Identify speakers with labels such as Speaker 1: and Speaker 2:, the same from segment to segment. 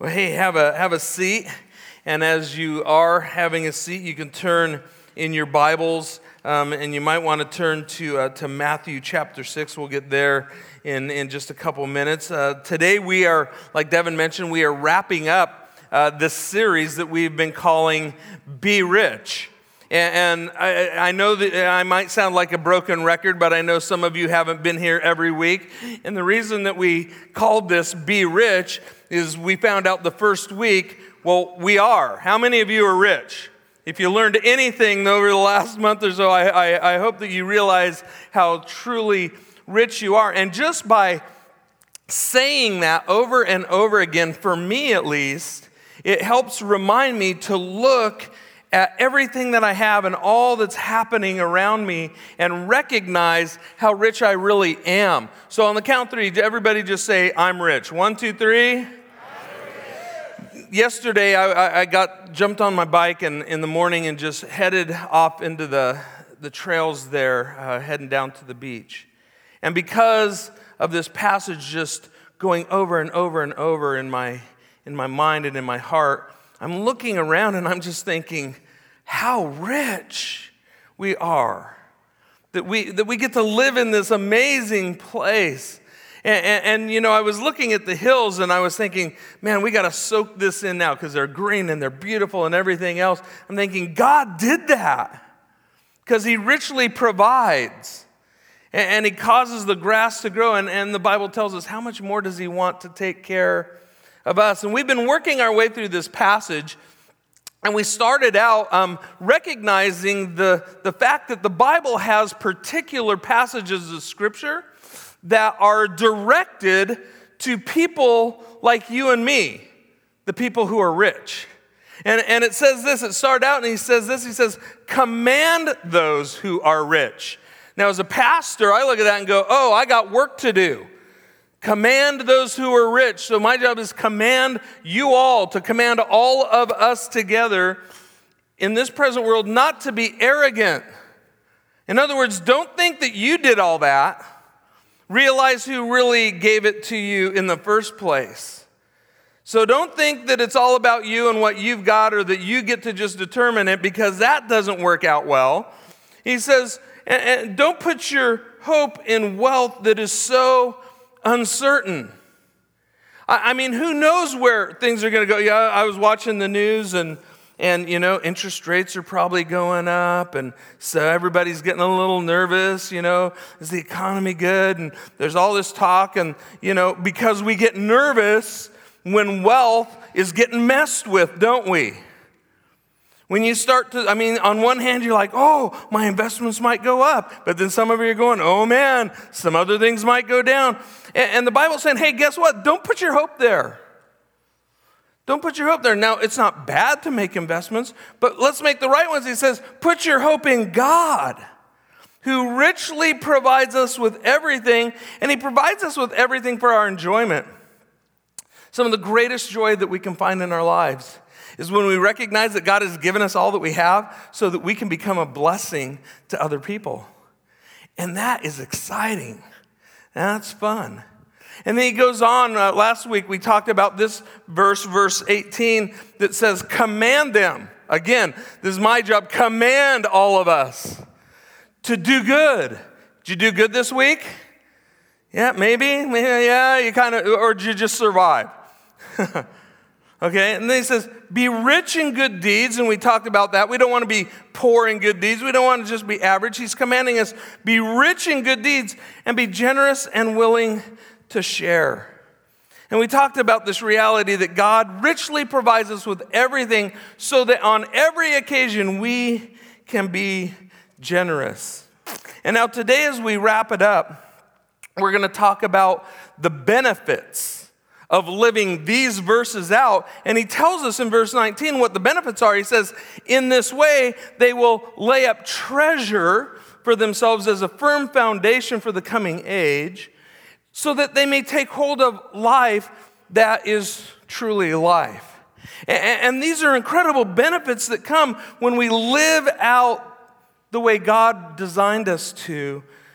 Speaker 1: Well, hey, have a seat. And as you are having a seat, you can turn in your Bibles, and you might want to turn to Matthew chapter 6. We'll get there in just a couple minutes. Today we are, like Devin mentioned, we are wrapping up this series that we've been calling Be Rich. And I know that I might sound like a broken record, but I know some of you haven't been here every week. And the reason that we called this Be Rich is we found out the first week, well, we are. How many of you are rich? If you learned anything over the last month or so, I hope that you realize how truly rich you are. And just by saying that over and over again, for me at least, it helps remind me to look at everything that I have and all that's happening around me and recognize how rich I really am. So on the count three, everybody just say, I'm rich. 1, 2, 3. Yesterday, I jumped on my bike in the morning and just headed off into the trails there, heading down to the beach. And because of this passage just going over and over and over in my mind and in my heart, I'm looking around and I'm just thinking how rich we are. That we get to live in this amazing place. And you know, I was looking at the hills and I was thinking, man, we got to soak this in now because they're green and they're beautiful and everything else. I'm thinking, God did that because He richly provides and He causes the grass to grow. And the Bible tells us how much more does He want to take care of us. And we've been working our way through this passage. And we started out recognizing the fact that the Bible has particular passages of Scripture that are directed to people like you and me, the people who are rich. And it says this, it started out and he says this, he says, command those who are rich. Now as a pastor, I look at that and go, oh, I got work to do. Command those who are rich. So my job is command you all, to command all of us together in this present world not to be arrogant. In other words, don't think that you did all that. Realize who really gave it to you in the first place. So don't think that it's all about you and what you've got or that you get to just determine it, because that doesn't work out well. He says, and don't put your hope in wealth that is so uncertain. I mean, who knows where things are going to go? Yeah, I was watching the news and you know, interest rates are probably going up, and so everybody's getting a little nervous, you know, is the economy good? And there's all this talk, and, you know, because we get nervous when wealth is getting messed with, don't we? When you start to, I mean, on one hand, you're like, oh, my investments might go up. But then some of you are going, oh, man, some other things might go down. And the Bible's saying, hey, guess what? Don't put your hope there. Don't put your hope there. Now, it's not bad to make investments, but let's make the right ones. He says, put your hope in God, who richly provides us with everything, and He provides us with everything for our enjoyment. Some of the greatest joy that we can find in our lives is when we recognize that God has given us all that we have so that we can become a blessing to other people. And that is exciting. That's fun. And then he goes on, last week we talked about this verse 18, that says, command them. Again, this is my job, command all of us to do good. Did you do good this week? Yeah, maybe, yeah, you kind of, or did you just survive? Okay, and then he says, be rich in good deeds, and we talked about that. We don't want to be poor in good deeds. We don't want to just be average. He's commanding us, be rich in good deeds, and be generous and willing to share. And we talked about this reality that God richly provides us with everything so that on every occasion we can be generous. And now today, as we wrap it up, we're going to talk about the benefits of living these verses out. And he tells us in verse 19 what the benefits are. He says, in this way, they will lay up treasure for themselves as a firm foundation for the coming age, so that they may take hold of life that is truly life. And these are incredible benefits that come when we live out the way God designed us to,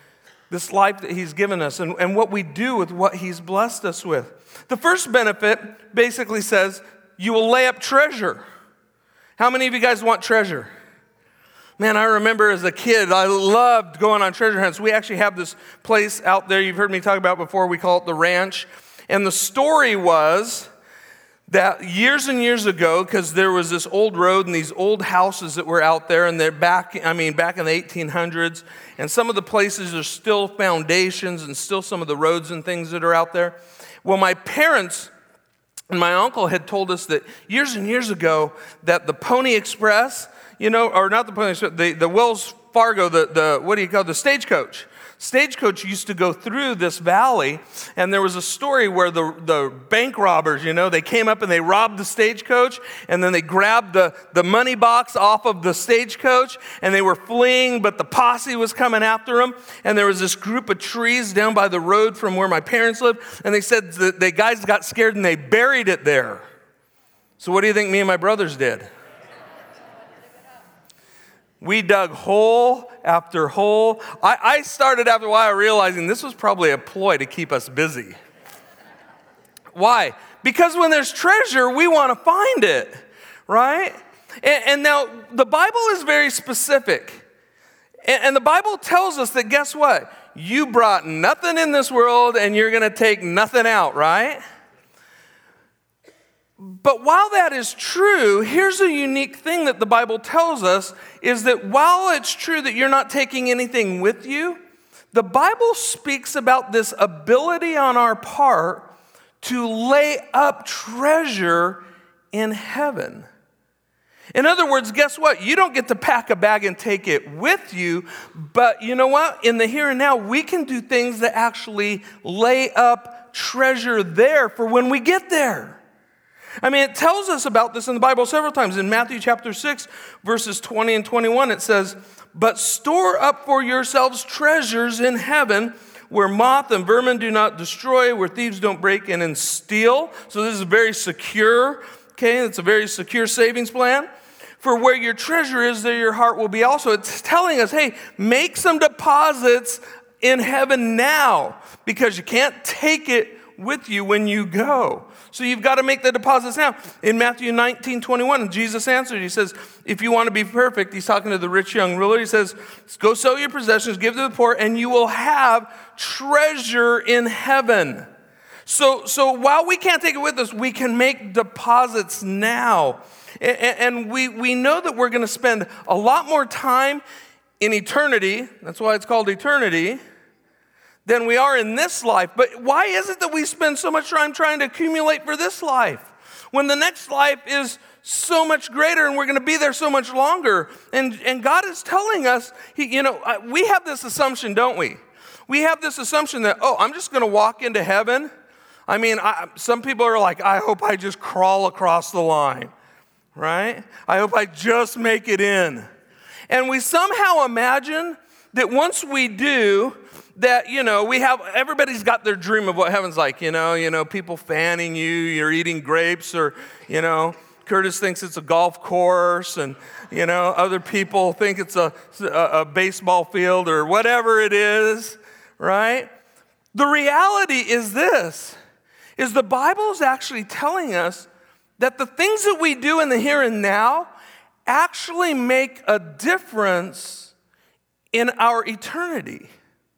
Speaker 1: this life that he's given us and what we do with what he's blessed us with. The first benefit basically says, you will lay up treasure. How many of you guys want treasure? Man, I remember as a kid, I loved going on treasure hunts. We actually have this place out there you've heard me talk about before. We call it the Ranch. And the story was that years and years ago, because there was this old road and these old houses that were out there, and they're back in the 1800s, and some of the places are still foundations and still some of the roads and things that are out there. Well, my parents and my uncle had told us that years and years ago that the Pony Express, or not the Pony Express, the Wells Fargo, the stagecoach. Stagecoach used to go through this valley, and there was a story where the bank robbers, they came up and they robbed the stagecoach, and then they grabbed the money box off of the stagecoach, and they were fleeing, but the posse was coming after them, and there was this group of trees down by the road from where my parents lived, and they said the guys got scared and they buried it there. So what do you think me and my brothers did? We dug hole after hole. I started after a while realizing this was probably a ploy to keep us busy. Why? Because when there's treasure, we want to find it, right? And now the Bible is very specific. And the Bible tells us that, guess what? You brought nothing in this world and you're going to take nothing out, right? But while that is true, here's a unique thing that the Bible tells us, is that while it's true that you're not taking anything with you, the Bible speaks about this ability on our part to lay up treasure in heaven. In other words, guess what? You don't get to pack a bag and take it with you, but you know what? In the here and now, we can do things that actually lay up treasure there for when we get there. I mean, it tells us about this in the Bible several times. In Matthew chapter 6, verses 20 and 21, it says, "But store up for yourselves treasures in heaven, where moth and vermin do not destroy, where thieves don't break in and steal." So this is very secure, okay? It's a very secure savings plan. "For where your treasure is, there your heart will be also." It's telling us, hey, make some deposits in heaven now, because you can't take it with you when you go. So you've got to make the deposits now. In Matthew 19:21, Jesus answered. He says, if you want to be perfect, he's talking to the rich young ruler. He says, go sell your possessions, give to the poor, and you will have treasure in heaven. So while we can't take it with us, we can make deposits now. And we know that we're going to spend a lot more time in eternity. That's why it's called eternity. Than we are in this life. But why is it that we spend so much time trying to accumulate for this life when the next life is so much greater and we're going to be there so much longer? And God is telling us, we have this assumption, don't we? We have this assumption that, I'm just going to walk into heaven. I mean, some people are like, I hope I just crawl across the line, right? I hope I just make it in. And we somehow imagine that once we do, that, everybody's got their dream of what heaven's like, people fanning you, you're eating grapes, or, Curtis thinks it's a golf course, and, other people think it's a baseball field or whatever it is, right? The reality is this, is the Bible is actually telling us that the things that we do in the here and now actually make a difference in our eternity.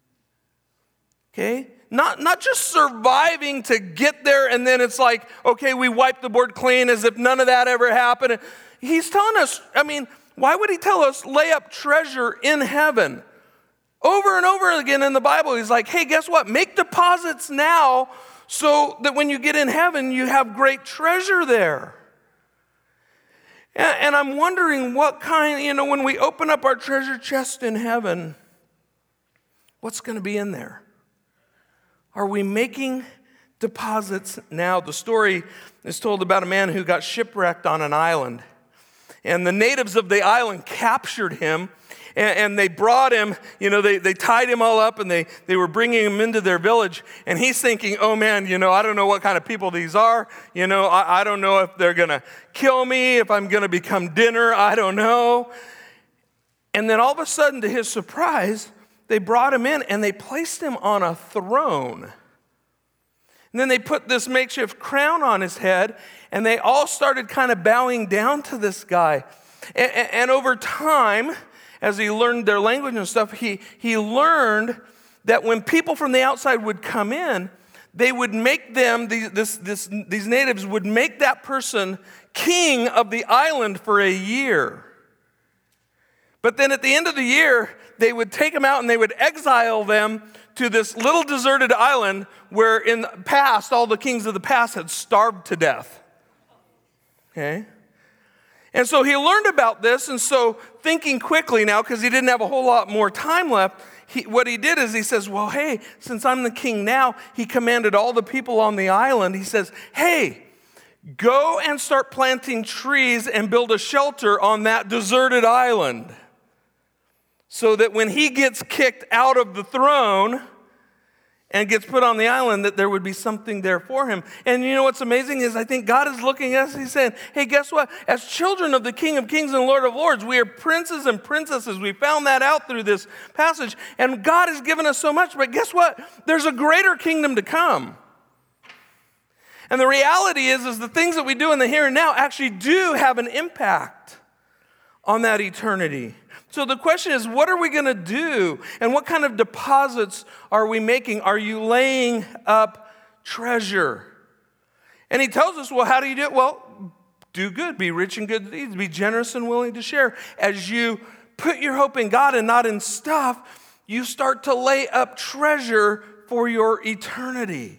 Speaker 1: Okay? Not just surviving to get there and then it's like, okay, we wipe the board clean as if none of that ever happened. He's telling us, why would he tell us lay up treasure in heaven? Over and over again in the Bible, he's like, hey, guess what? Make deposits now so that when you get in heaven, you have great treasure there. And I'm wondering what kind, when we open up our treasure chest in heaven, what's going to be in there? Are we making deposits now? The story is told about a man who got shipwrecked on an island. And the natives of the island captured him, and they brought him, they tied him all up, and they were bringing him into their village. And he's thinking, oh man, I don't know what kind of people these are. I don't know if they're going to kill me, if I'm going to become dinner. I don't know. And then all of a sudden, to his surprise, they brought him in and they placed him on a throne. And then they put this makeshift crown on his head, and they all started kind of bowing down to this guy. And over time, as he learned their language and stuff, he learned that when people from the outside would come in, they would make them, these natives would make that person king of the island for a year. But then at the end of the year, they would take them out and they would exile them to this little deserted island where in the past, all the kings of the past had starved to death. Okay? And so he learned about this, and so thinking quickly now, because he didn't have a whole lot more time left, what he did is he says, well, hey, since I'm the king now, he commanded all the people on the island, he says, hey, go and start planting trees and build a shelter on that deserted island, so that when he gets kicked out of the throne and gets put on the island, that there would be something there for him. And you know what's amazing is I think God is looking at us, he's saying, hey, guess what? As children of the King of Kings and Lord of Lords, we are princes and princesses. We found that out through this passage. And God has given us so much, but guess what? There's a greater kingdom to come. And the reality is the things that we do in the here and now actually do have an impact on that eternity. So the question is, what are we going to do? And what kind of deposits are we making? Are you laying up treasure? And he tells us, well, how do you do it? Well, do good, be rich in good deeds, be generous and willing to share. As you put your hope in God and not in stuff, you start to lay up treasure for your eternity.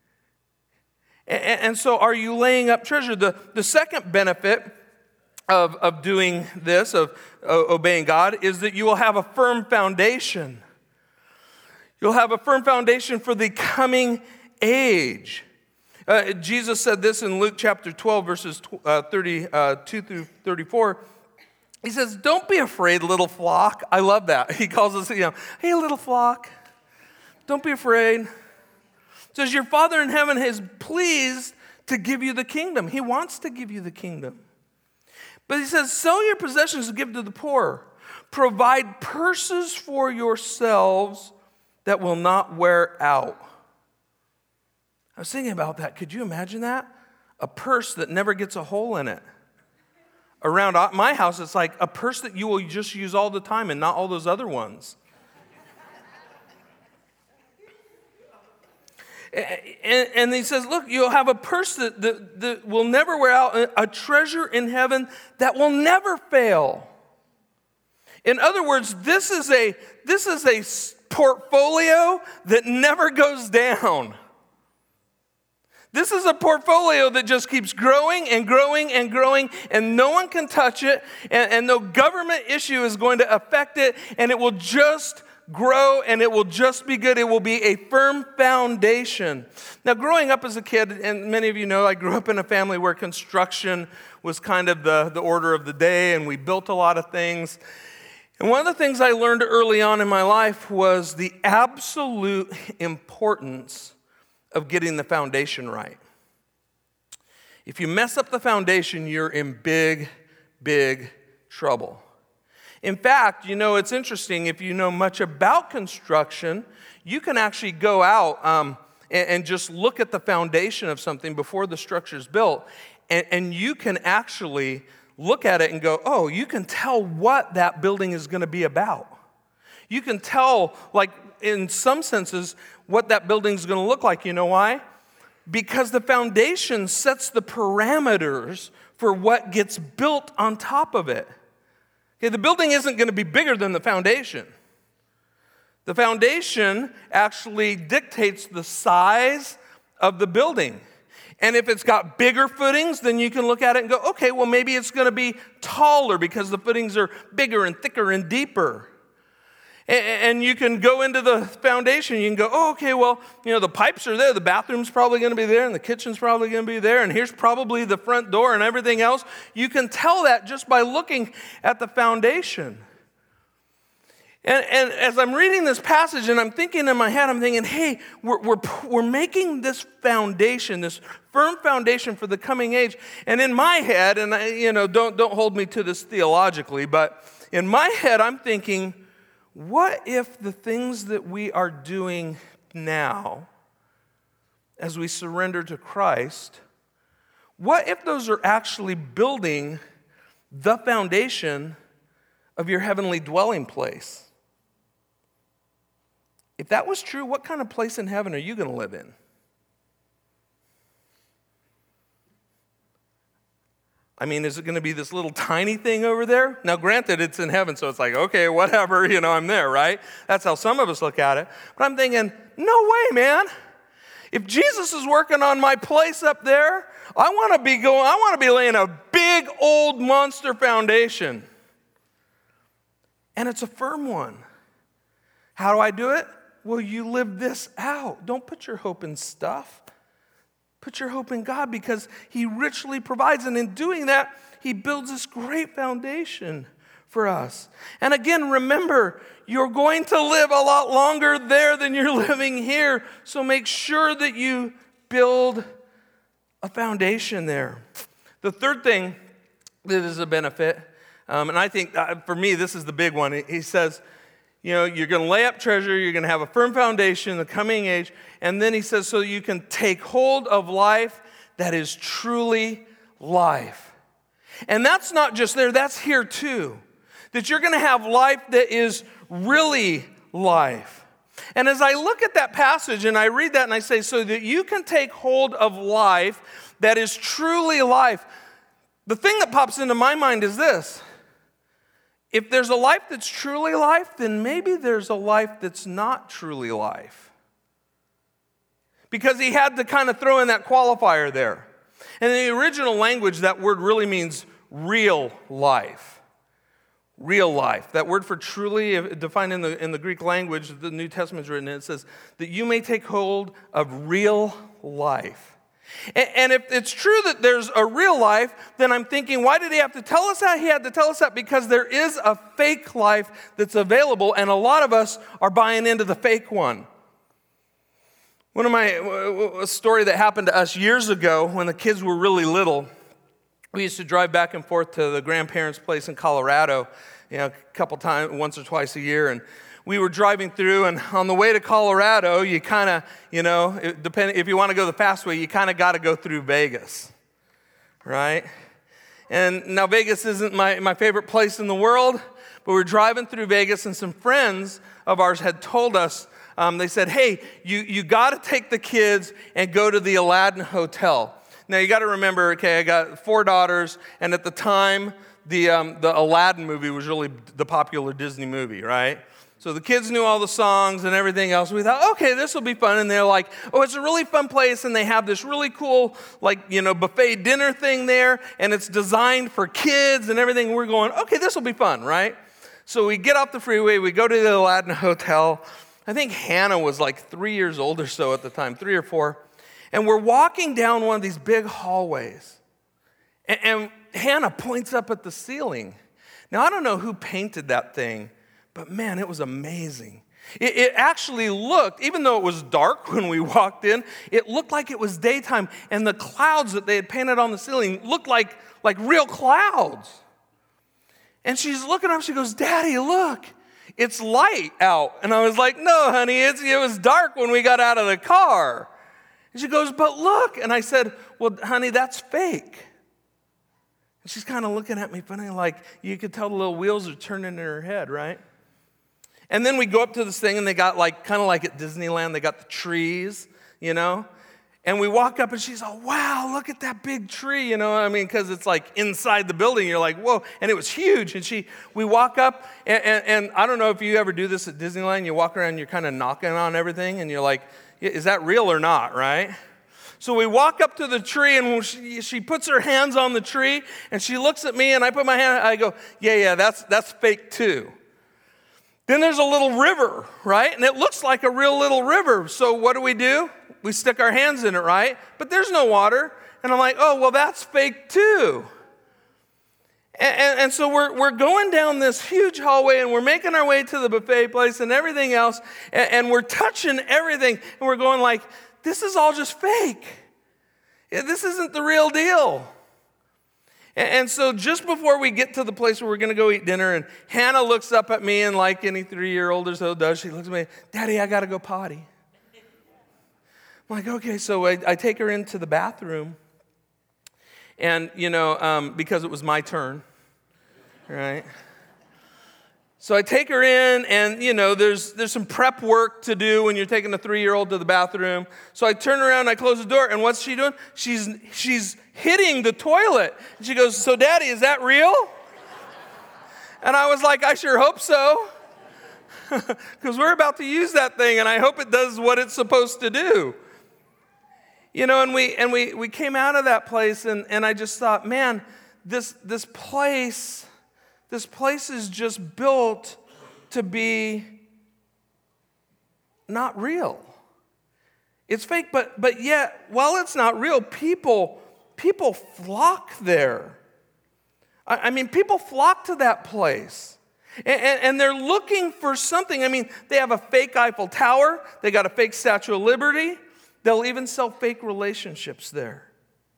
Speaker 1: And so are you laying up treasure? The second benefit of doing this, of obeying God, is that you will have a firm foundation. You'll have a firm foundation for the coming age. Jesus said this in Luke chapter 12, verses 32 through 34. He says, don't be afraid, little flock. I love that. He calls us, hey, little flock, don't be afraid. He says, your Father in heaven is pleased to give you the kingdom. He wants to give you the kingdom. But he says, sell your possessions and give to the poor. Provide purses for yourselves that will not wear out. I was thinking about that. Could you imagine that? A purse that never gets a hole in it. Around my house, it's like a purse that you will just use all the time and not all those other ones. And he says, look, you'll have a purse that will never wear out, a treasure in heaven that will never fail. In other words, this is a portfolio that never goes down. This is a portfolio that just keeps growing and growing and growing, and no one can touch it, and no government issue is going to affect it, and it will just grow, and it will just be good. It will be a firm foundation. Now, growing up as a kid, and many of you know, I grew up in a family where construction was kind of the order of the day, and we built a lot of things. And one of the things I learned early on in my life was the absolute importance of getting the foundation right. If you mess up the foundation, you're in big, big trouble. In fact, it's interesting, if you know much about construction, you can actually go out and just look at the foundation of something before the structure is built, and you can actually look at it and go, oh, you can tell what that building is going to be about. You can tell, like, in some senses, what that building is going to look like. You know why? Because the foundation sets the parameters for what gets built on top of it. Okay, the building isn't going to be bigger than the foundation. The foundation actually dictates the size of the building. And if it's got bigger footings, then you can look at it and go, okay, well, maybe it's going to be taller because the footings are bigger and thicker and deeper. And you can go into the foundation, you can go, oh, okay, well, the pipes are there, the bathroom's probably going to be there, and the kitchen's probably going to be there, and here's probably the front door and everything else. You can tell that just by looking at the foundation. And as I'm reading this passage and I'm thinking in my head, I'm thinking, hey, we're making this foundation, this firm foundation for the coming age. And in my head, and don't hold me to this theologically, but in my head I'm thinking, what if the things that we are doing now as we surrender to Christ, what if those are actually building the foundation of your heavenly dwelling place? If that was true, what kind of place in heaven are you going to live in? I mean, is it going to be this little tiny thing over there? Now, granted, it's in heaven, so it's like, okay, whatever, I'm there, right? That's how some of us look at it. But I'm thinking, no way, man. If Jesus is working on my place up there, I want to be laying a big old monster foundation. And it's a firm one. How do I do it? Well, you live this out. Don't put your hope in stuff. Put your hope in God, because He richly provides. And in doing that, He builds this great foundation for us. And again, remember, you're going to live a lot longer there than you're living here. So make sure that you build a foundation there. The third thing that is a benefit, and I think for me this is the big one. He says, you're going to lay up treasure, you're going to have a firm foundation in the coming age. And then he says, so you can take hold of life that is truly life. And that's not just there, that's here too. That you're going to have life that is really life. And as I look at that passage and I read that and I say, so that you can take hold of life that is truly life, the thing that pops into my mind is this. If there's a life that's truly life, then maybe there's a life that's not truly life. Because he had to kind of throw in that qualifier there. And in the original language, that word really means real life. Real life. That word for truly, defined in the Greek language, the New Testament's written, it says that you may take hold of real life. And if it's true that there's a real life, then I'm thinking, why did he have to tell us that? He had to tell us that because there is a fake life that's available, and a lot of us are buying into the fake one. A story that happened to us years ago when the kids were really little, we used to drive back and forth to the grandparents' place in Colorado, a couple times, once or twice a year, and we were driving through, and on the way to Colorado, you kind of, depending if you want to go the fast way, you kind of got to go through Vegas, right? And now Vegas isn't my favorite place in the world, but we're driving through Vegas, and some friends of ours had told us, they said, hey, you got to take the kids and go to the Aladdin Hotel. Now, you got to remember, okay, I got 4 daughters, and at the time, the Aladdin movie was really the popular Disney movie, right? So the kids knew all the songs and everything else. We thought, okay, this will be fun. And they're like, oh, it's a really fun place. And they have this really cool, buffet dinner thing there. And it's designed for kids and everything. We're going, okay, this will be fun, right? So we get off the freeway. We go to the Aladdin Hotel. I think Hannah was like 3 years old or so at the time, 3 or 4. And we're walking down one of these big hallways. And Hannah points up at the ceiling. Now, I don't know who painted that thing, but man, it was amazing. It actually looked, even though it was dark when we walked in, it looked like it was daytime. And the clouds that they had painted on the ceiling looked like real clouds. And she's looking up, she goes, Daddy, look, it's light out. And I was like, no, honey, it was dark when we got out of the car. And she goes, but look. And I said, well, honey, that's fake. And she's kind of looking at me funny, like you could tell the little wheels are turning in her head, right? And then we go up to this thing, and they got kind of like at Disneyland, they got the trees, And we walk up, and she's like, wow, look at that big tree, because it's like inside the building. You're like, whoa, and it was huge. And we walk up, and I don't know if you ever do this at Disneyland. You walk around, and you're kind of knocking on everything, and you're like, is that real or not, right? So we walk up to the tree, and she puts her hands on the tree, and she looks at me, and I put my hand, I go, yeah, that's fake too. Then there's a little river, right? And it looks like a real little river. So what do? We stick our hands in it, right? But there's no water. And I'm like, oh, well, that's fake too. And so we're going down this huge hallway, and we're making our way to the buffet place and everything else. And we're touching everything. And we're going like, this is all just fake. This isn't the real deal. And so just before we get to the place where we're going to go eat dinner, and Hannah looks up at me, and like any 3-year-old or so does, she looks at me, Daddy, I got to go potty. I'm like, okay, so I take her into the bathroom, and, because it was my turn, right? So I take her in, and, there's some prep work to do when you're taking a 3-year-old to the bathroom. So I turn around, and I close the door, and what's she doing? She's hitting the toilet. And she goes, so Daddy, is that real? And I was like, I sure hope so. Because we're about to use that thing, and I hope it does what it's supposed to do. And we came out of that place, and I just thought, man, this place is just built to be not real. It's fake, but yet, while it's not real, people flock there. I mean, people flock to that place. And they're looking for something. I mean, they have a fake Eiffel Tower. They got a fake Statue of Liberty. They'll even sell fake relationships there.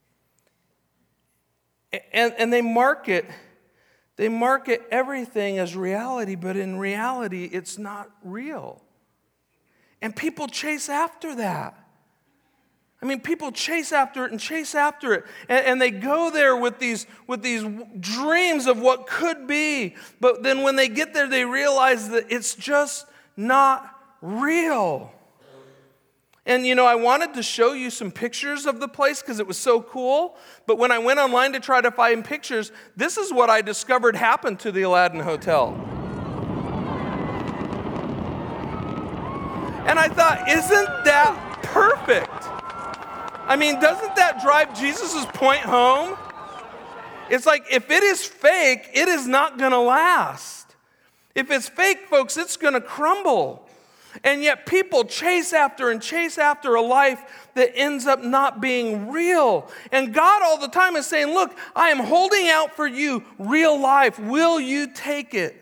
Speaker 1: And they market everything as reality, but in reality, it's not real. And people chase after that. I mean, people chase after it and chase after it. And they go there with these dreams of what could be. But then when they get there, they realize that it's just not real. And, I wanted to show you some pictures of the place because it was so cool. But when I went online to try to find pictures, this is what I discovered happened to the Aladdin Hotel. And I thought, isn't that perfect? I mean, doesn't that drive Jesus' point home? It's like, if it is fake, it is not going to last. If it's fake, folks, it's going to crumble. And yet people chase after a life that ends up not being real. And God all the time is saying, look, I am holding out for you real life. Will you take it?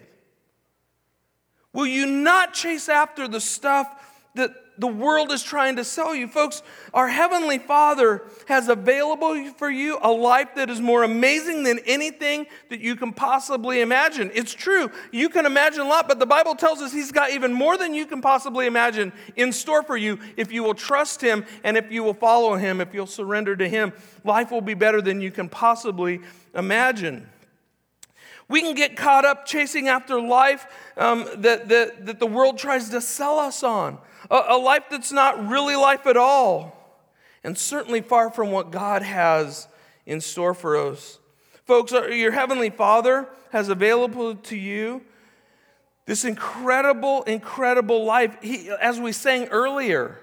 Speaker 1: Will you not chase after the stuff that the world is trying to sell you? Folks, our Heavenly Father has available for you a life that is more amazing than anything that you can possibly imagine. It's true, you can imagine a lot, but the Bible tells us He's got even more than you can possibly imagine in store for you if you will trust Him and if you will follow Him, if you'll surrender to Him. Life will be better than you can possibly imagine. We can get caught up chasing after life that the world tries to sell us on. A life that's not really life at all. And certainly far from what God has in store for us. Folks, your Heavenly Father has available to you this incredible, incredible life. As we sang earlier,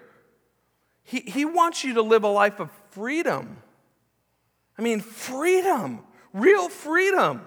Speaker 1: He wants you to live a life of freedom. I mean, freedom, real freedom.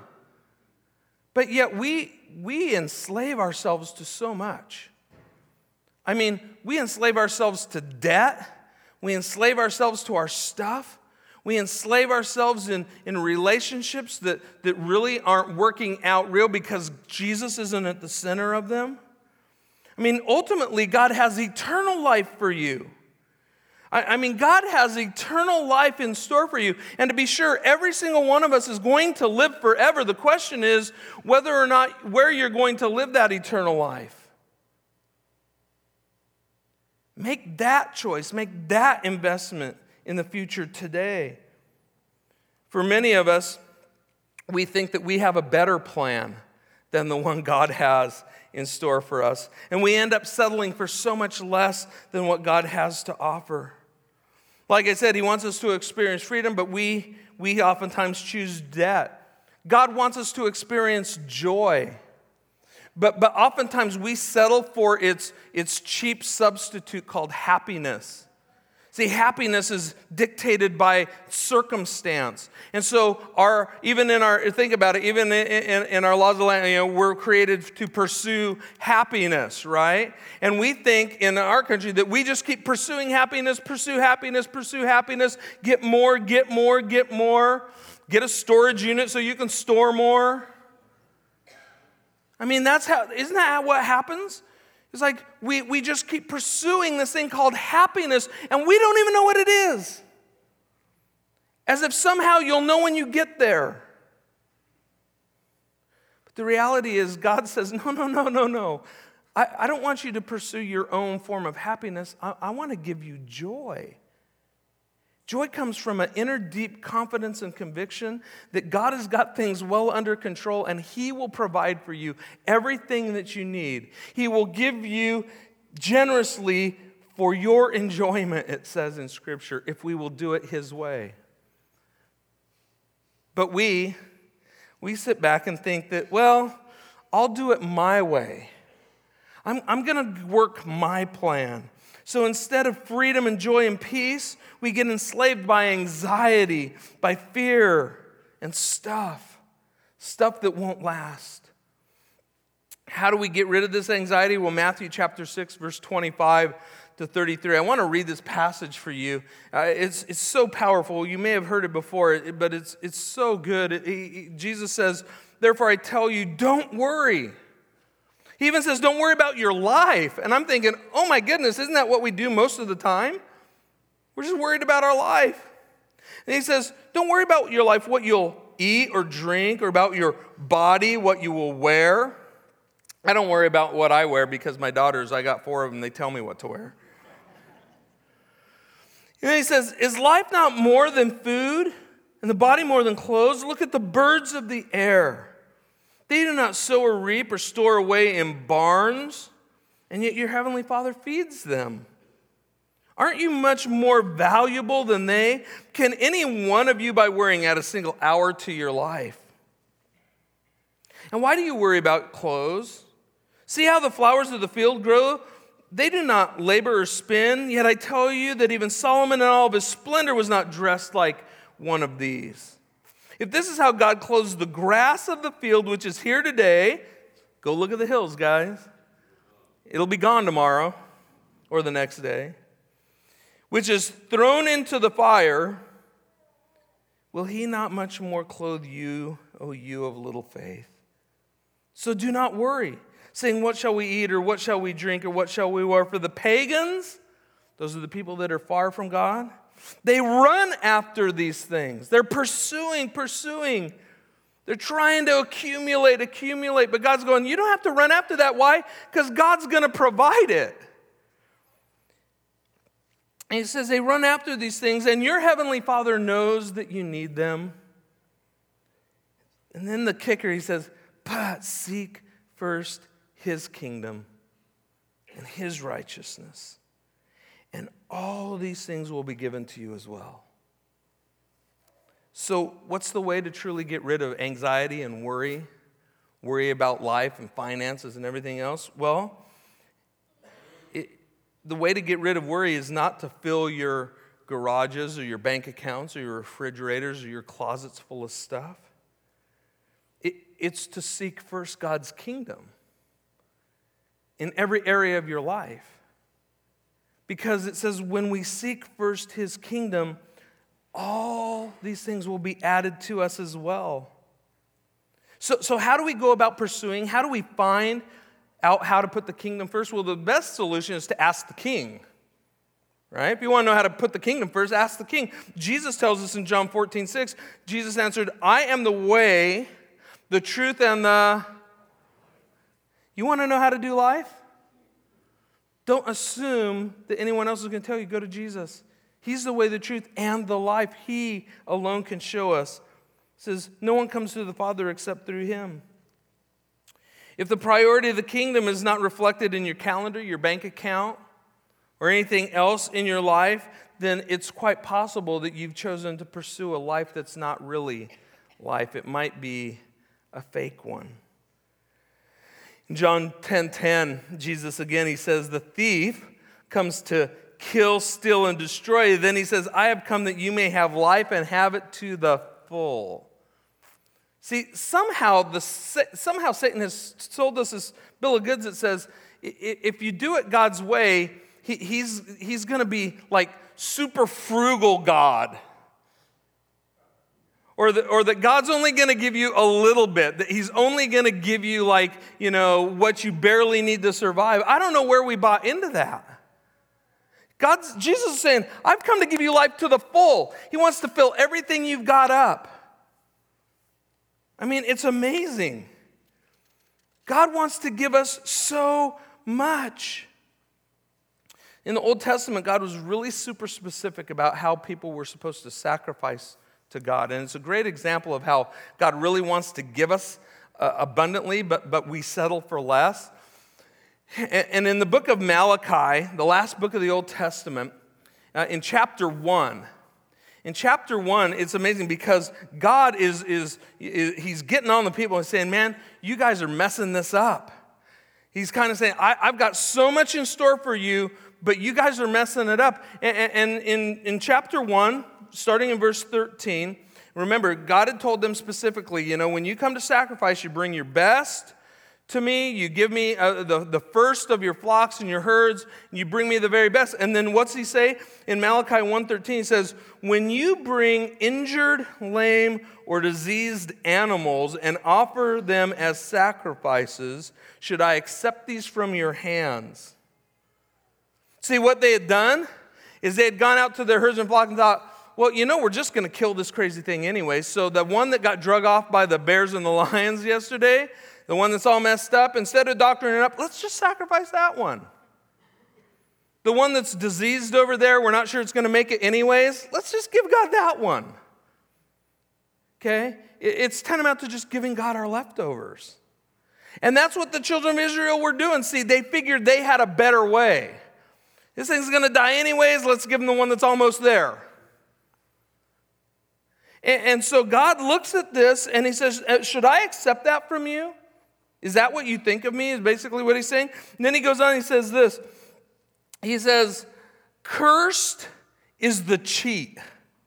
Speaker 1: But yet we enslave ourselves to so much. I mean, we enslave ourselves to debt. We enslave ourselves to our stuff. We enslave ourselves in relationships that really aren't working out real because Jesus isn't at the center of them. I mean, ultimately, God has eternal life for you. I mean, God has eternal life in store for you. And to be sure, every single one of us is going to live forever. The question is whether or not where you're going to live that eternal life. Make that choice. Make that investment in the future today. For many of us, we think that we have a better plan than the one God has in store for us. And we end up settling for so much less than what God has to offer. Like I said, He wants us to experience freedom, but we oftentimes choose debt. God wants us to experience joy. But oftentimes we settle for its cheap substitute called happiness. See, happiness is dictated by circumstance. And so think about it, even in our laws of the land, we're created to pursue happiness, right? And we think in our country that we just keep pursuing happiness, pursue happiness, get more, get a storage unit so you can store more. I mean, isn't that what happens? It's like we just keep pursuing this thing called happiness, and we don't even know what it is. As if somehow you'll know when you get there. The reality is God says, no. I don't want you to pursue your own form of happiness. I want to give you joy. Joy comes from an inner deep confidence and conviction that God has got things well under control and He will provide for you everything that you need. He will give you generously for your enjoyment, it says in Scripture, if we will do it His way. But we sit back and think that, well, I'll do it my way. I'm going to work my plan. So instead of freedom and joy and peace, we get enslaved by anxiety, by fear, and stuff that won't last. How do we get rid of this anxiety? Well, Matthew chapter 6, verse 25 to 33. I want to read this passage for you. It's so powerful. You may have heard it before, but it's so good. Jesus says, therefore I tell you, don't worry. He even says, don't worry about your life. And I'm thinking, oh my goodness, isn't that what we do most of the time? We're just worried about our life. And he says, don't worry about your life, what you'll eat or drink, or about your body, what you will wear. I don't worry about what I wear because my daughters, I got 4 of them, they tell me what to wear. And then he says, is life not more than food, and the body more than clothes? Look at the birds of the air. They do not sow or reap or store away in barns, and yet your heavenly Father feeds them. Aren't you much more valuable than they? Can any one of you, by worrying, add a single hour to your life? And why do you worry about clothes? See how the flowers of the field grow? They do not labor or spin, yet I tell you that even Solomon in all of his splendor was not dressed like one of these. If this is how God clothes the grass of the field, which is here today, go look at the hills, guys. It'll be gone tomorrow or the next day, which is thrown into the fire, will He not much more clothe you, O you of little faith? So do not worry, saying, what shall we eat, or what shall we drink, or what shall we wear? For the pagans, those are the people that are far from God, they run after these things. They're pursuing. They're trying to accumulate. But God's going, you don't have to run after that. Why? Because God's going to provide it. And He says they run after these things, and your heavenly Father knows that you need them. And then the kicker, He says, but seek first His kingdom and His righteousness, and all these things will be given to you as well. So what's the way to truly get rid of anxiety and worry? Worry about life and finances and everything else? Well, the way to get rid of worry is not to fill your garages or your bank accounts or your refrigerators or your closets full of stuff. It's to seek first God's kingdom in every area of your life. Because it says when we seek first His kingdom, all these things will be added to us as well. So how do we go about pursuing? How do we find out how to put the kingdom first? Well, the best solution is to ask the king. Right? If you want to know how to put the kingdom first, ask the king. Jesus tells us in John 14:6, Jesus answered, I am the way, the truth, and the... You want to know how to do life? Don't assume that anyone else is going to tell you. Go to Jesus. He's the way, the truth, and the life. He alone can show us. It says, no one comes to the Father except through Him. If the priority of the kingdom is not reflected in your calendar, your bank account, or anything else in your life, then it's quite possible that you've chosen to pursue a life that's not really life. It might be a fake one. In John 10:10, Jesus again, He says, the thief comes to kill, steal, and destroy. Then He says, I have come that you may have life and have it to the full. See, somehow Satan has sold us this bill of goods that says, if you do it God's way, he's going to be like super frugal God. Or that God's only going to give you a little bit, that He's only going to give you what you barely need to survive. I don't know where we bought into that. Jesus is saying, I've come to give you life to the full. He wants to fill everything you've got up. I mean, it's amazing. God wants to give us so much. In the Old Testament, God was really super specific about how people were supposed to sacrifice to God. And it's a great example of how God really wants to give us abundantly, but we settle for less. And in the book of Malachi, the last book of the Old Testament, in chapter 1, it's amazing because God he's getting on the people and saying, man, you guys are messing this up. He's kind of saying, I've got so much in store for you, but you guys are messing it up. And in chapter 1, starting in verse 13, remember, God had told them specifically, when you come to sacrifice, you bring your best to me, you give me the first of your flocks and your herds, and you bring me the very best. And then what's he say? In Malachi 1:13, he says, when you bring injured, lame, or diseased animals and offer them as sacrifices, should I accept these from your hands? See, what they had done is they had gone out to their herds and flocks and thought, well, we're just going to kill this crazy thing anyway. So the one that got drug off by the bears and the lions yesterday, the one that's all messed up, instead of doctoring it up, let's just sacrifice that one. The one that's diseased over there, we're not sure it's going to make it anyways, let's just give God that one. Okay? It's tantamount to just giving God our leftovers. And that's what the children of Israel were doing. See, they figured they had a better way. This thing's going to die anyways, let's give them the one that's almost there. And so God looks at this and he says, should I accept that from you? Is that what you think of me, is basically what he's saying? And then he goes on and he says this. He says, cursed is the cheat.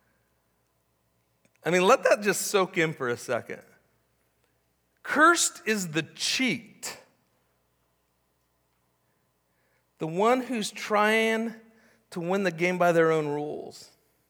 Speaker 1: I mean, let that just soak in for a second. Cursed is the cheat. The one who's trying to win the game by their own rules.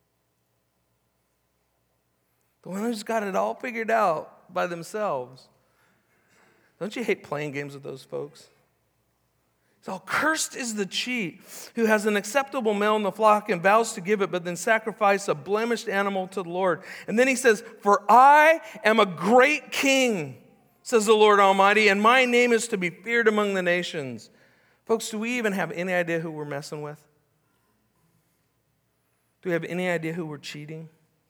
Speaker 1: The one who's got it all figured out by themselves. Don't you hate playing games with those folks? So cursed is the cheat who has an acceptable male in the flock and vows to give it, but then sacrifice a blemished animal to the Lord. And then he says, for I am a great king, says the Lord Almighty, and my name is to be feared among the nations. Folks, do we even have any idea who we're messing with? Do we have any idea who we're cheating?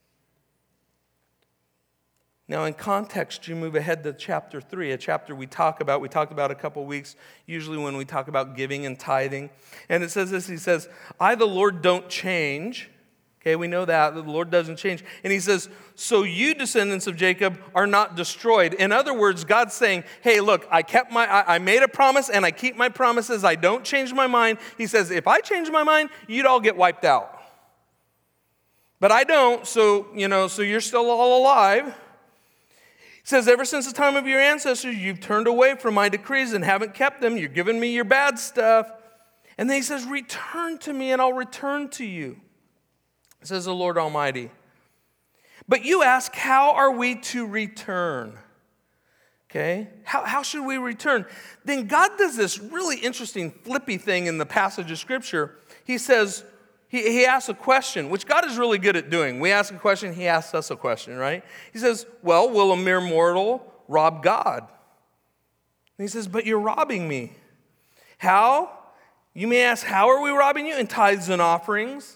Speaker 1: Now, in context, you move ahead to chapter 3, a chapter we talked about a couple weeks, usually when we talk about giving and tithing. And it says this, he says, I, the Lord, don't change. Okay, we know that, the Lord doesn't change. And he says, so you, descendants of Jacob, are not destroyed. In other words, God's saying, hey, look, I made a promise and I keep my promises. I don't change my mind. He says, if I change my mind, you'd all get wiped out. But I don't, so you're still all alive. He says, ever since the time of your ancestors, you've turned away from my decrees and haven't kept them. You're giving me your bad stuff. And then he says, return to me and I'll return to you, says the Lord Almighty. But you ask, how are we to return? Okay, how should we return? Then God does this really interesting flippy thing in the passage of Scripture. He says, He asks a question, which God is really good at doing. We ask a question, he asks us a question, right? He says, well, will a mere mortal rob God? And he says, but you're robbing me. How? You may ask, how are we robbing you? In tithes and offerings.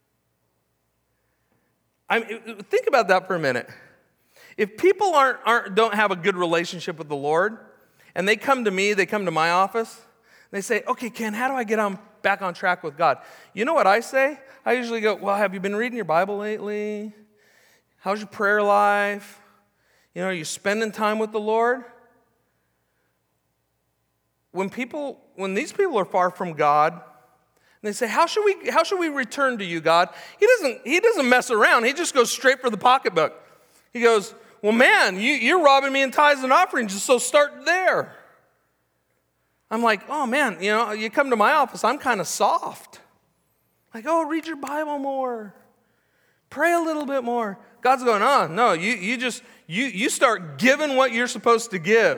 Speaker 1: Think about that for a minute. If people don't have a good relationship with the Lord, and they come to me, they come to my office, and they say, okay, Ken, how do I get back on track with God? You know what I say? I usually go, well, have you been reading your Bible lately? How's your prayer life? Are you spending time with the Lord? When these people are far from God, and they say, how should we return to you, God? He doesn't mess around. He just goes straight for the pocketbook. He goes, well, man, you're robbing me in tithes and offerings, so start there. I'm like, oh, man, you come to my office, I'm kind of soft. Like, oh, read your Bible more. Pray a little bit more. God's going, no, you start giving what you're supposed to give.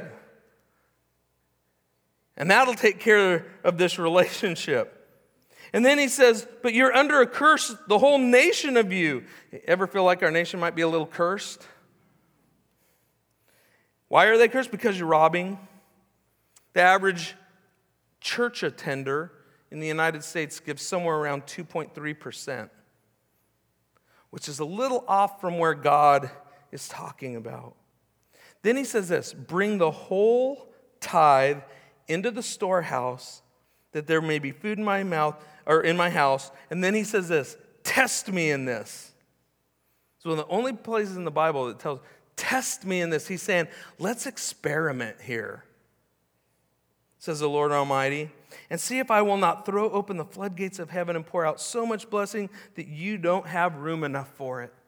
Speaker 1: And that'll take care of this relationship. And then he says, but you're under a curse, the whole nation of you. Ever feel like our nation might be a little cursed? Why are they cursed? Because you're robbing. The average church attender in the United States gives somewhere around 2.3%, which is a little off from where God is talking about. Then he says this, bring the whole tithe into the storehouse, that there may be food in my mouth, or in my house. And then he says this, test me in this. It's one of the only places in the Bible that tells, test me in this. He's saying, let's experiment here, says the Lord Almighty, and see if I will not throw open the floodgates of heaven and pour out so much blessing that you don't have room enough for it.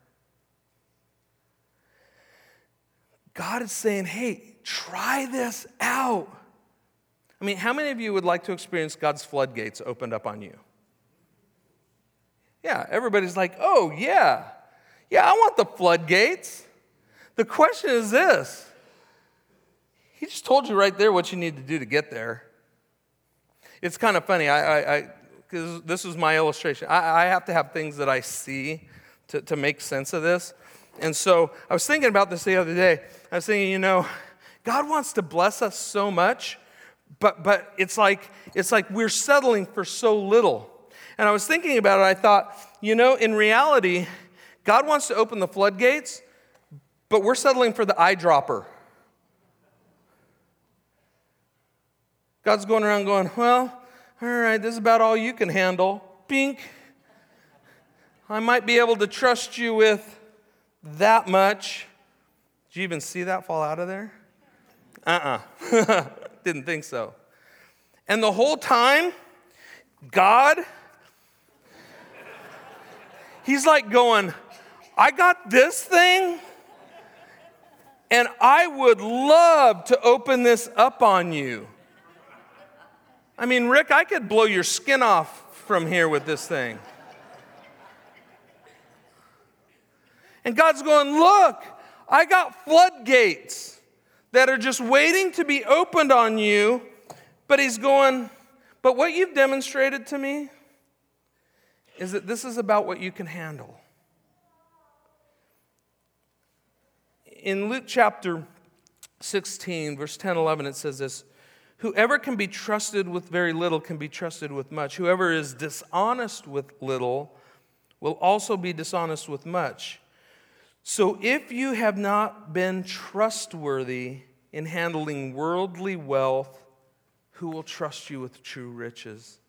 Speaker 1: God is saying, hey, try this out. I mean, how many of you would like to experience God's floodgates opened up on you? Yeah, everybody's like, oh, yeah. Yeah, I want the floodgates. The question is this. He just told you right there what you need to do to get there. It's kind of funny, because this was my illustration. I have to have things that I see to make sense of this. And so I was thinking about this the other day. I was thinking, God wants to bless us so much, but it's like we're settling for so little. And I was thinking about it, I thought, in reality, God wants to open the floodgates, but we're settling for the eyedropper. God's going around going, well, all right, this is about all you can handle. Bink. I might be able to trust you with that much. Did you even see that fall out of there? Didn't think so. And the whole time, God, he's like going, I got this thing, and I would love to open this up on you. I mean, Rick, I could blow your skin off from here with this thing. And God's going, look, I got floodgates that are just waiting to be opened on you. But he's going, but what you've demonstrated to me is that this is about what you can handle. In Luke chapter 16, verse 10, 11, it says this, whoever can be trusted with very little can be trusted with much. Whoever is dishonest with little will also be dishonest with much. So if you have not been trustworthy in handling worldly wealth, who will trust you with true riches?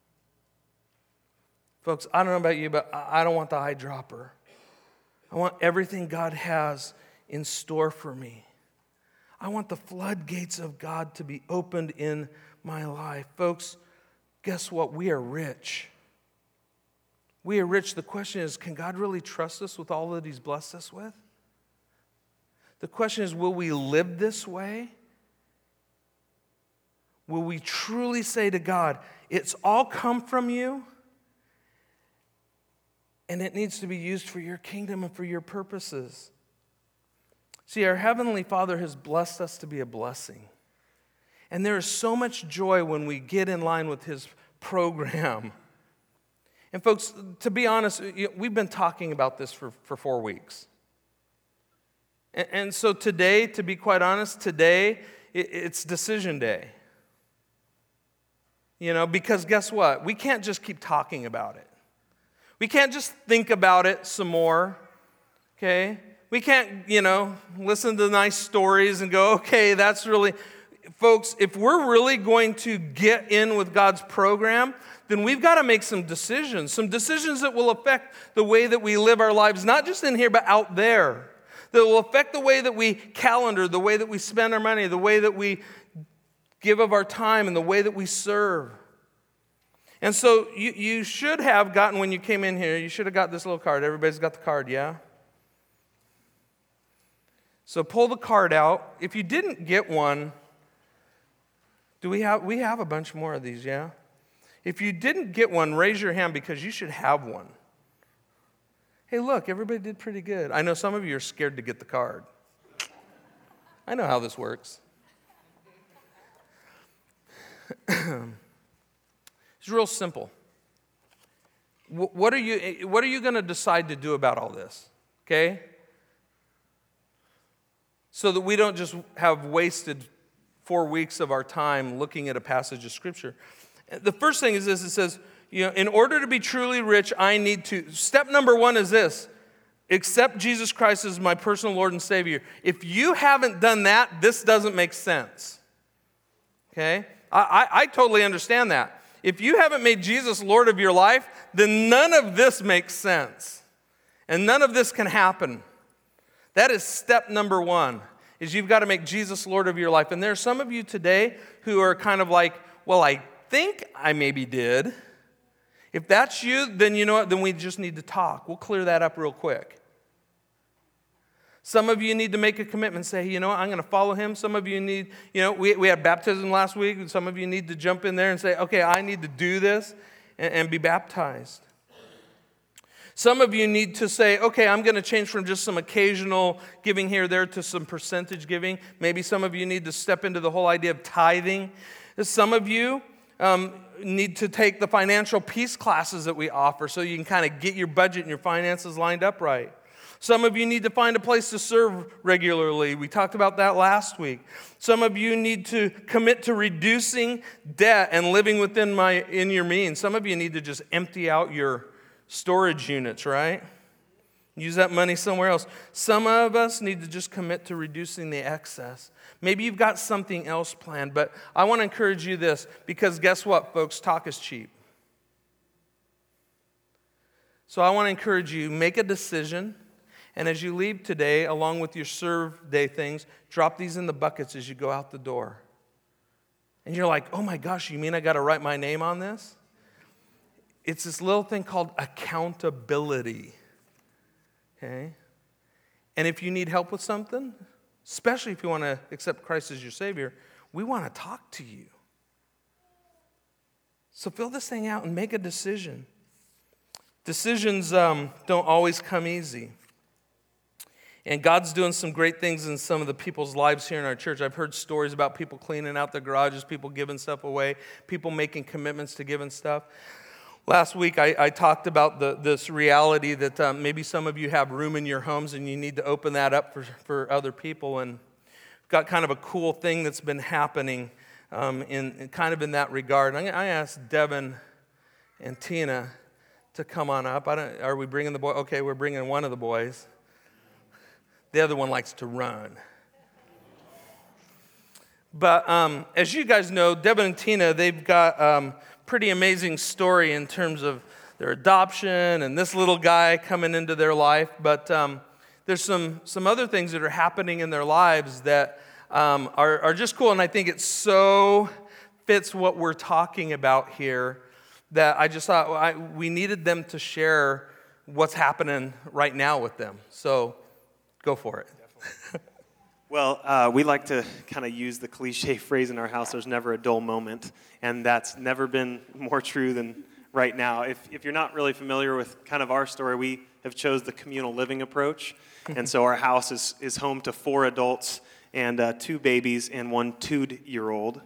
Speaker 1: Folks, I don't know about you, but I don't want the eyedropper. I want everything God has in store for me. I want the floodgates of God to be opened in my life. Folks, guess what? We are rich. We are rich. The question is, can God really trust us with all that he's blessed us with? The question is, will we live this way? Will we truly say to God, it's all come from you, and it needs to be used for your kingdom and for your purposes? See, our Heavenly Father has blessed us to be a blessing. And there is so much joy when we get in line with his program. And folks, to be honest, we've been talking about this for 4 weeks. And so today, to be quite honest, today, it's decision day. Because guess what? We can't just keep talking about it. We can't just think about it some more, okay? We can't, listen to nice stories and go, okay, that's really... Folks, if we're really going to get in with God's program, then we've got to make some decisions that will affect the way that we live our lives, not just in here, but out there, that will affect the way that we calendar, the way that we spend our money, the way that we give of our time, and the way that we serve. And so you should have gotten, when you came in here, you should have got this little card. Everybody's got the card, yeah? So pull the card out. If you didn't get one, we have a bunch more of these, yeah? If you didn't get one, raise your hand because you should have one. Hey, look, everybody did pretty good. I know some of you are scared to get the card. I know how this works. It's real simple. What are you going to decide to do about all this? Okay? So that we don't just have wasted 4 weeks of our time looking at a passage of Scripture. The first thing is this, it says, in order to be truly rich, I need to, step number one is this, accept Jesus Christ as my personal Lord and Savior. If you haven't done that, this doesn't make sense. Okay? I totally understand that. If you haven't made Jesus Lord of your life, then none of this makes sense. And none of this can happen. That is step number one, is you've got to make Jesus Lord of your life. And there are some of you today who are kind of like, well, I think I maybe did. If that's you, then you know what? Then we just need to talk. We'll clear that up real quick. Some of you need to make a commitment, say, you know what, I'm going to follow him. Some of you need, we had baptism last week. And some of you need to jump in there and say, okay, I need to do this and be baptized. Some of you need to say, okay, I'm going to change from just some occasional giving here or there to some percentage giving. Maybe some of you need to step into the whole idea of tithing. Some of you need to take the financial peace classes that we offer so you can kind of get your budget and your finances lined up right. Some of you need to find a place to serve regularly. We talked about that last week. Some of you need to commit to reducing debt and living within your means. Some of you need to just empty out your storage units, right? Use that money somewhere else. Some of us need to just commit to reducing the excess. Maybe you've got something else planned, but I want to encourage you this, because guess what, folks? Talk is cheap. So I want to encourage you, make a decision. And as you leave today, along with your serve day things, drop these in the buckets as you go out the door. And you're like, oh my gosh, you mean I got to write my name on this? It's this little thing called accountability. Okay? And if you need help with something, especially if you want to accept Christ as your Savior, we want to talk to you. So fill this thing out and make a decision. Decisions don't always come easy. And God's doing some great things in some of the people's lives here in our church. I've heard stories about people cleaning out their garages, people giving stuff away, people making commitments to giving stuff. Last week, I talked about this reality that maybe some of you have room in your homes and you need to open that up for other people. And we've got kind of a cool thing that's been happening in in that regard. I asked Devin and Tina to come on up. Are we bringing the boy? Okay, we're bringing one of the boys. The other one likes to run. But as you guys know, Devin and Tina, they've got pretty amazing story in terms of their adoption and this little guy coming into their life. But there's some other things that are happening in their lives that are just cool. And I think it so fits what we're talking about here that I just thought we needed them to share what's happening right now with them. So go for it.
Speaker 2: Well, we like to kind of use the cliche phrase in our house, there's never a dull moment, and that's never been more true than right now. If you're not really familiar with kind of our story, we have chose the communal living approach, and so our house is home to 4 adults and 2 babies and 1 2-year-old,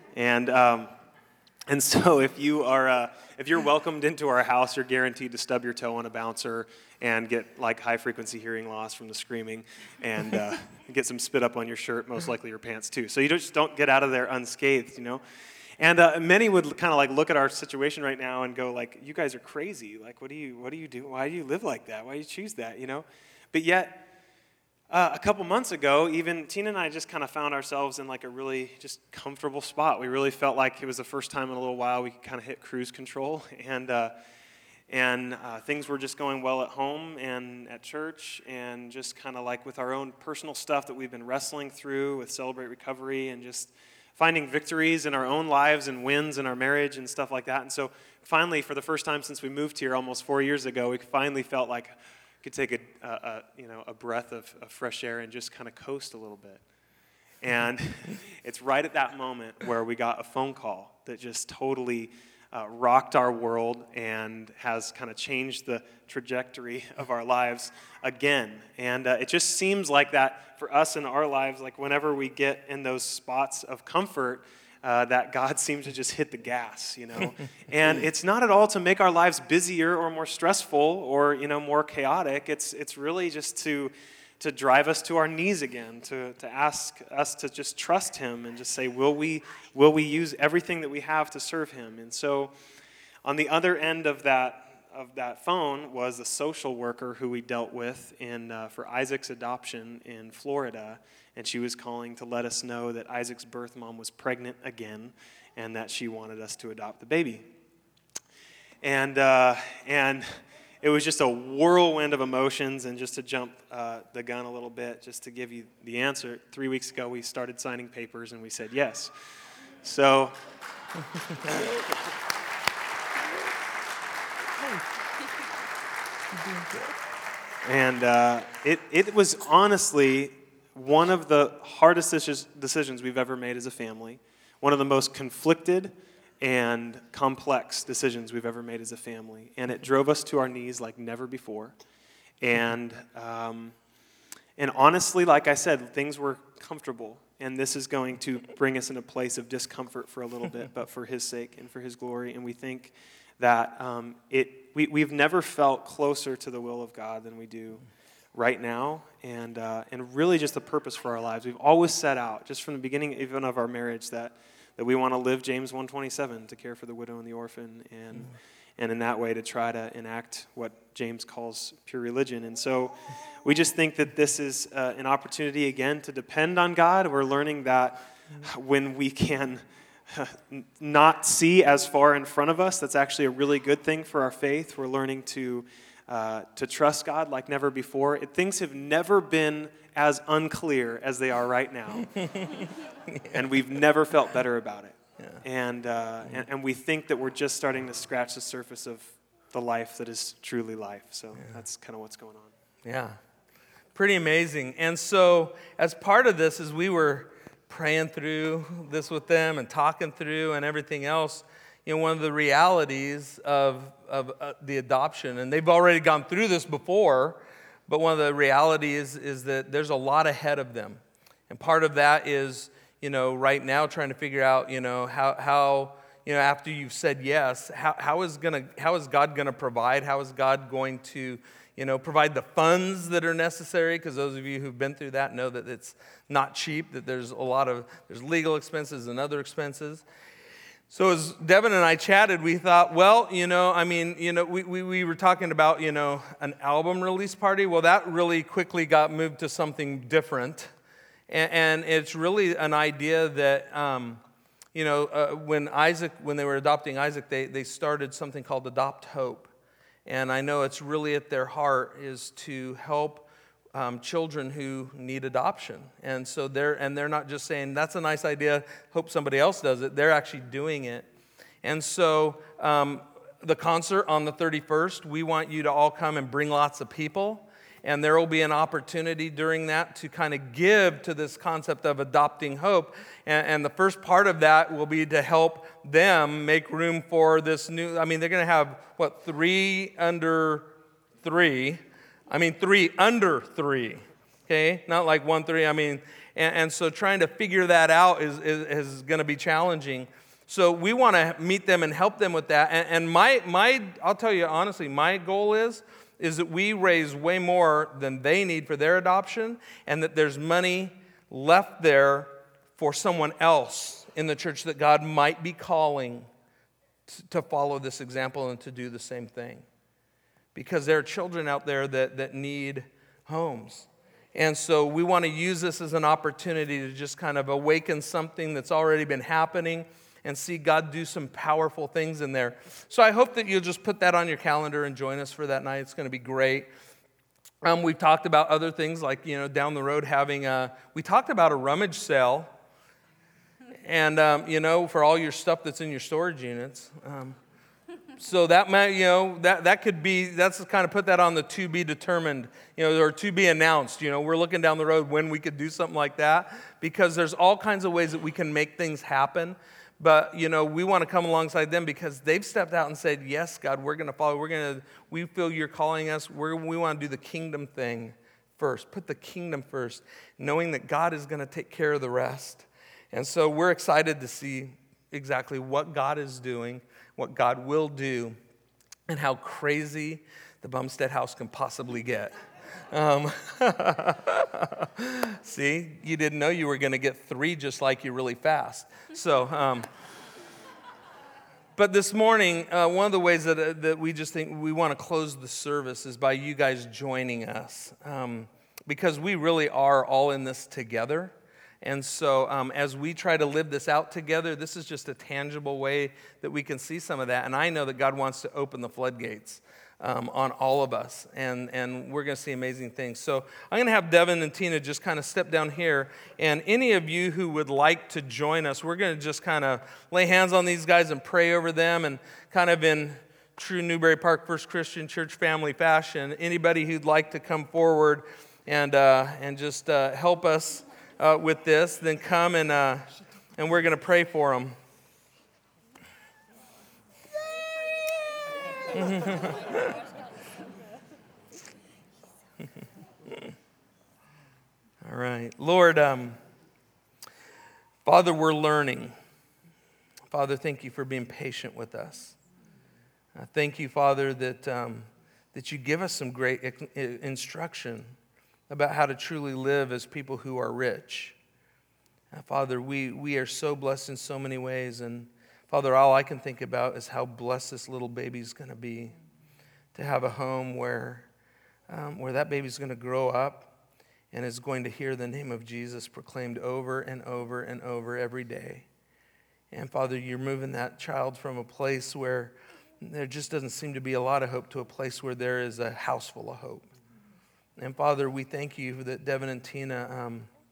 Speaker 2: and so if you're welcomed into our house, you're guaranteed to stub your toe on a bouncer and get like high frequency hearing loss from the screaming, and get some spit up on your shirt, most likely your pants too. So you just don't get out of there unscathed, And many would kind of like look at our situation right now and go like, "You guys are crazy. Like, what do you do? Why do you live like that? Why do you choose that? But yet, a couple months ago, even Tina and I just kind of found ourselves in like a really just comfortable spot. We really felt like it was the first time in a little while we could kind of hit cruise control, and things were just going well at home and at church, and just kind of like with our own personal stuff that we've been wrestling through with Celebrate Recovery, and just finding victories in our own lives and wins in our marriage and stuff like that. And so finally, for the first time since we moved here almost 4 years ago, we finally felt like we could take a breath of fresh air and just kind of coast a little bit. And it's right at that moment where we got a phone call that just totally rocked our world and has kind of changed the trajectory of our lives again. And it just seems like that for us in our lives, like whenever we get in those spots of comfort, that God seems to just hit the gas, And it's not at all to make our lives busier or more stressful or, more chaotic. It's really just to to drive us to our knees again, to ask us to just trust him and just say, will we use everything that we have to serve him? And so on the other end of that phone was a social worker who we dealt with for Isaac's adoption in Florida, and she was calling to let us know that Isaac's birth mom was pregnant again and that she wanted us to adopt the baby. And it was just a whirlwind of emotions, and just to jump the gun a little bit, just to give you the answer, 3 weeks ago we started signing papers and we said yes. So... And it was honestly one of the hardest decisions we've ever made as a family, one of the most conflicted and complex decisions we've ever made as a family. And it drove us to our knees like never before. And honestly, like I said, things were comfortable. And this is going to bring us in a place of discomfort for a little bit, but for his sake and for his glory. And we think that we've never felt closer to the will of God than we do right now, and really just the purpose for our lives. We've always set out, just from the beginning even of our marriage, that we want to live James 1:27, to care for the widow and the orphan, and in that way to try to enact what James calls pure religion. And so we just think that this is an opportunity, again, to depend on God. We're learning that when we can not see as far in front of us, that's actually a really good thing for our faith. We're learning to trust God like never before. Things have never been as unclear as they are right now, and we've never felt better about it. Yeah. And we think that we're just starting to scratch the surface of the life that is truly life. So that's kind of what's going on.
Speaker 1: Yeah, pretty amazing. And so as part of this, as we were praying through this with them and talking through and everything else, one of the realities of the adoption, and they've already gone through this before, but one of the realities is that there's a lot ahead of them. And part of that is, right now trying to figure out, how after you've said yes, how is God going to provide? How is God going to provide the funds that are necessary? Because those of you who've been through that know that it's not cheap, that there's legal expenses and other expenses. So as Devin and I chatted, we thought, well, we were talking about, an album release party. Well, that really quickly got moved to something different. And it's really an idea that, when they were adopting Isaac, they started something called Adopt Hope. And I know it's really at their heart is to help children who need adoption. And so they're not just saying, that's a nice idea, hope somebody else does it. They're actually doing it. And so the concert on the 31st, we want you to all come and bring lots of people. And there will be an opportunity during that to kind of give to this concept of adopting hope. And the first part of that will be to help them make room for this new, they're going to have, 3 under 3, okay? Not like 1, 3, and so trying to figure that out is going to be challenging. So we want to meet them and help them with that. And I'll tell you honestly, my goal is that we raise way more than they need for their adoption, and that there's money left there for someone else in the church that God might be calling to follow this example and to do the same thing. Because there are children out there that need homes. And so we want to use this as an opportunity to just kind of awaken something that's already been happening and see God do some powerful things in there. So I hope that you'll just put that on your calendar and join us for that night. It's going to be great. We've talked about other things like, down the road we talked about a rummage sale. And, for all your stuff that's in your storage units. So that might, that could be, that's kind of put that on the to be determined, or to be announced. We're looking down the road when we could do something like that, because there's all kinds of ways that we can make things happen. But, we want to come alongside them because they've stepped out and said, yes, God, we're going to follow. We feel you're calling us. We want to do the kingdom thing first. Put the kingdom first, knowing that God is going to take care of the rest. And so we're excited to see exactly what God is doing, what God will do, and how crazy the Bumstead house can possibly get. See, you didn't know you were going to get 3 just like you really fast. So, but this morning, one of the ways that we just think we want to close the service is by you guys joining us, because we really are all in this together. And so as we try to live this out together, this is just a tangible way that we can see some of that. And I know that God wants to open the floodgates on all of us, and we're going to see amazing things. So I'm going to have Devin and Tina just kind of step down here, and any of you who would like to join us, we're going to just kind of lay hands on these guys and pray over them, and kind of in true Newbury Park First Christian Church family fashion, anybody who'd like to come forward and just help us with this, then come and we're going to pray for them. All right. Lord, Father, we're learning. Father, thank you for being patient with us. Thank you, Father, that you give us some great instruction about how to truly live as people who are rich. Father, we are so blessed in so many ways, and Father, all I can think about is how blessed this little baby's going to be, to have a home where that baby's going to grow up and is going to hear the name of Jesus proclaimed over and over and over every day. And Father, you're moving that child from a place where there just doesn't seem to be a lot of hope to a place where there is a house full of hope. And Father, we thank you that Devin and Tina,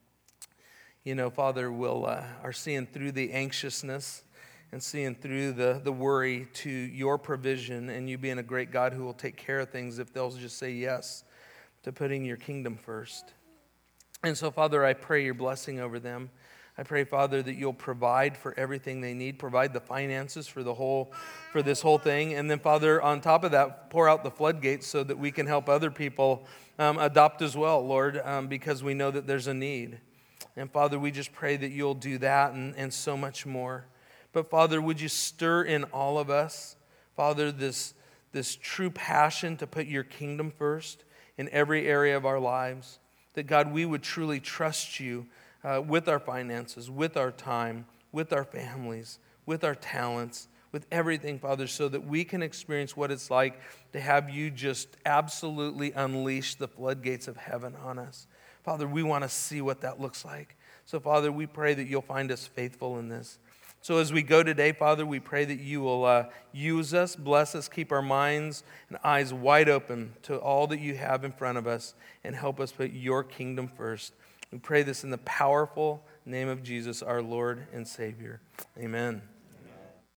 Speaker 1: Father, are seeing through the anxiousness and seeing through the worry to your provision, and you being a great God who will take care of things if they'll just say yes to putting your kingdom first. And so, Father, I pray your blessing over them. I pray, Father, that you'll provide for everything they need, provide the finances for this whole thing, and then, Father, on top of that, pour out the floodgates so that we can help other people adopt as well, Lord, because we know that there's a need. And Father, we just pray that you'll do that and so much more. But Father, would you stir in all of us, Father, this true passion to put your kingdom first in every area of our lives, that God, we would truly trust you with our finances, with our time, with our families, with our talents, with everything, Father, so that we can experience what it's like to have you just absolutely unleash the floodgates of heaven on us. Father, we want to see what that looks like. So, Father, we pray that you'll find us faithful in this. So as we go today, Father, we pray that you will use us, bless us, keep our minds and eyes wide open to all that you have in front of us, and help us put your kingdom first. We pray this in the powerful name of Jesus, our Lord and Savior. Amen.